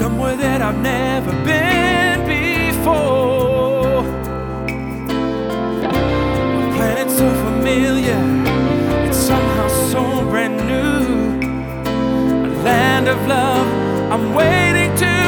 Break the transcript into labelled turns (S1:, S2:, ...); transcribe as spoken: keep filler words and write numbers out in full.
S1: somewhere that I've never been before. A planet so familiar, it's somehow so brand new. A land of love I'm waiting to